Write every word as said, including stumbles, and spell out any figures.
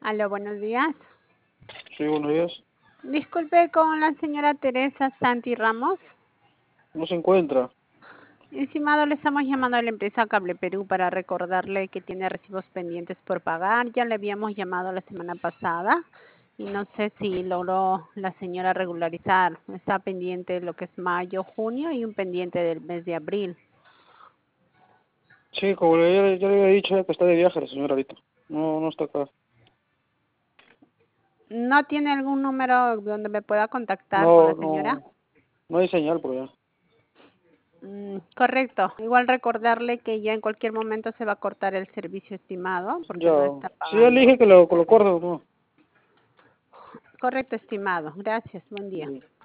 Aló, buenos días. Sí, buenos días. Disculpe con la señora Teresa Santi Ramos. No se encuentra. Estimado, le estamos llamando a la empresa Cable Perú para recordarle que tiene recibos pendientes por pagar. Ya le habíamos llamado la semana pasada y no sé si logró la señora regularizar. Está pendiente lo que es mayo, junio y un pendiente del mes de abril. Sí, como le, ya, ya le había dicho que está de viaje la señora ahorita. No, no está acá. ¿No tiene algún número donde me pueda contactar con No, la señora? no, no hay señal por allá. Mm, correcto. Igual recordarle que ya en cualquier momento se va a cortar el servicio estimado porque Ya. no está Sí, ya le pagando. dije que lo, que lo corte, ¿no? Correcto, estimado. Gracias. Buen día. Sí.